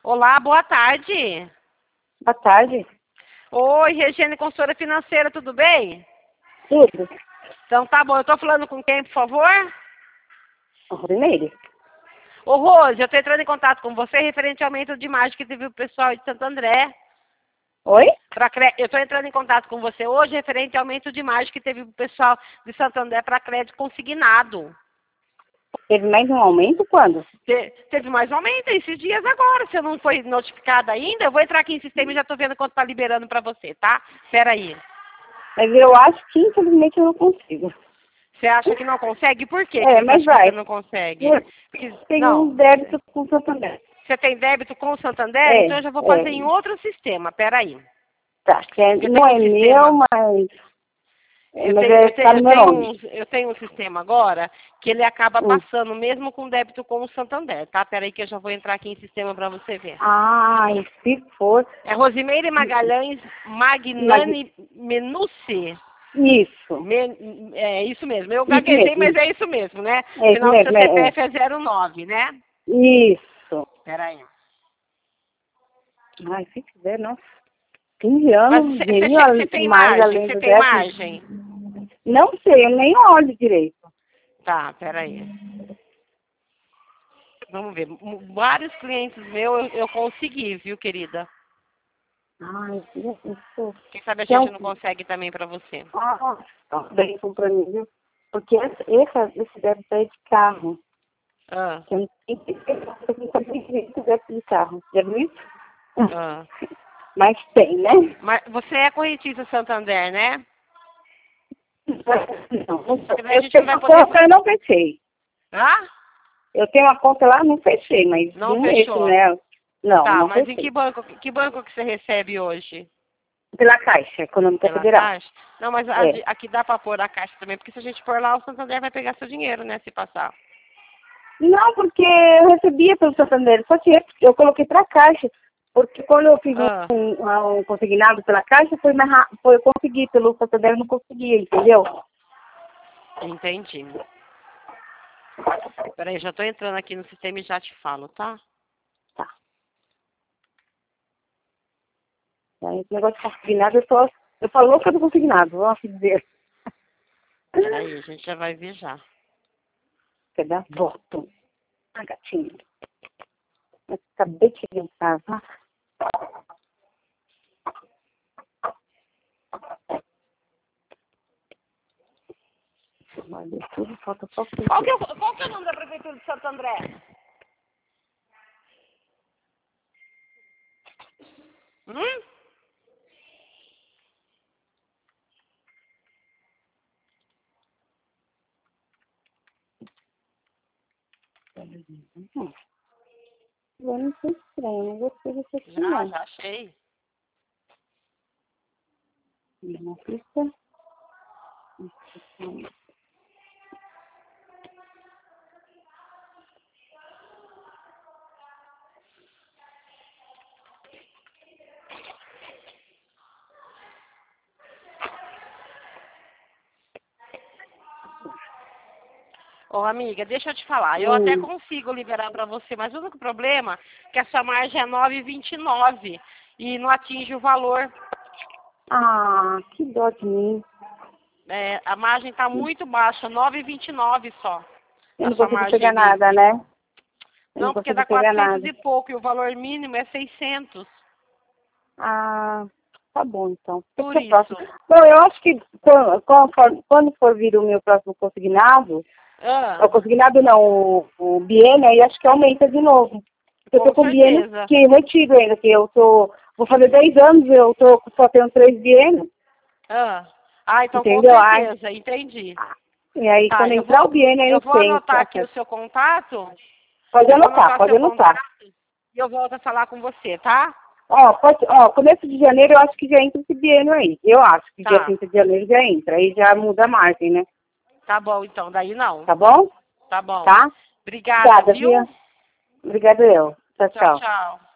Olá, boa tarde. Boa tarde. Oi, Regiane, consultora financeira, tudo bem? Tudo. Então tá bom, eu tô falando com quem, por favor? Rosimeire. Ô, Rose, eu tô entrando em contato com você referente ao aumento de margem que teve o pessoal de Santo André. Oi? Eu estou entrando em contato com você hoje referente ao aumento de margem que teve o pessoal de Santo André para crédito consignado. Teve mais um aumento quando? Teve mais um aumento esses dias agora. Você não foi notificada ainda? Eu vou entrar aqui em sistema e já estou vendo quanto está liberando para você, tá? Espera aí. Mas eu acho que infelizmente eu não consigo. Você acha que não consegue? Por quê É, que você mas acha que vai. você não consegue? Porque, Tem não, um débito com o Santander. você tem débito com o Santander? É, Então eu já vou fazer em outro sistema. Espera aí. Tá, que é, Porque não tem é um sistema. meu, mas... Eu tenho um sistema agora que ele acaba Hum. passando mesmo com débito com o Santander, tá? Peraí que eu já vou entrar aqui em sistema para você ver. Ai, se for... É Rosimeire Magalhães Magnani Menucci. Isso. É isso mesmo. Eu Isso gaguejei, mesmo. mas é isso mesmo, né? É isso Final do seu mesmo, CPF é 09, né? Isso. Peraí. Ai, se quiser, nossa. 15 Mas anos, você tem mais margem? além Você do tem débito. margem? Não sei, eu nem olho direito. Tá, peraí. Vamos ver. Vários clientes meus eu consegui, viu, querida? Ai, isso. Quem sabe a Que é gente um... não consegue também para você. bem pra mim, viu? Porque esse débito é de carro. Ah, Que eu não tenho direito débito de carro. Já viu isso? ah. Mas tem, né? Mas você é correntista Santander, né? Não. Porque daí a Eu gente tenho não vai uma poder... conta, eu não fechei. Ah? Eu tenho uma conta lá, não fechei, mas Não não mexo fechou. nela. Não, Tá, não mas em fechei. que banco que você recebe hoje? Pela Caixa Econômica Pela Federal. Caixa? Não, mas É. aqui dá para pôr a Caixa também, porque se a gente pôr lá, o Santander vai pegar seu dinheiro, né, se passar. Não, porque eu recebia pelo Santander, só que eu coloquei para a Caixa, porque quando eu fiz Ah, um consignado pela Caixa, eu consegui, pelo Santander eu não conseguia, entendeu? entendi. Peraí, já tô entrando aqui no sistema e já te falo, tá? Tá. Aí, esse negócio de consignado, eu falo louca do consignado, vamos dizer. Peraí, a gente já vai ver já. Quer dar voto? Ah, gatinho. Eu acabei de chegar em casa. Olha, tudo falta só Qual que é o nome da prefeitura de Santo André? Hum? Eu não sei estranho, não gostei desse aqui Já, não. já achei. Uma pista. Ô, amiga, deixa eu te falar. Eu até consigo liberar para você, mas o único problema é que a sua margem é 9,29 e não atinge o valor. Ah, que dó de mim. É, a margem está muito baixa, 9,29 só. Eu A não sua consigo margem pegar limite. nada, né? Eu não Não, porque consigo dá pegar 400 nada. e pouco e o valor mínimo é 600. Ah, tá bom então. Por Fica próximo. isso. Bom, eu acho que quando for vir o meu próximo consignado, Ah, o consignado não, o biênio, aí acho que aumenta de novo. Porque eu tô com com o biênio certeza. que retido ainda, que vou fazer 10 anos, só tenho 3 biênios, Então com entendeu? Ai, certeza, entendi. e aí Tá, quando entrar o biênio, aí eu eu vou tenho anotar aqui o acesso. seu contato. Pode Eu vou anotar, anotar o pode seu anotar. contato e eu volto a falar com você, tá? Começo de janeiro eu acho que já entra esse biênio aí. Eu acho que dia Tá. 30 de janeiro já entra. Aí já muda a margem, né? Tá bom, então. Daí não. Tá bom? Tá bom. Tá? Obrigada, Obrigada, viu? viu? Obrigada eu. Tchau, Tchau, tchau. tchau.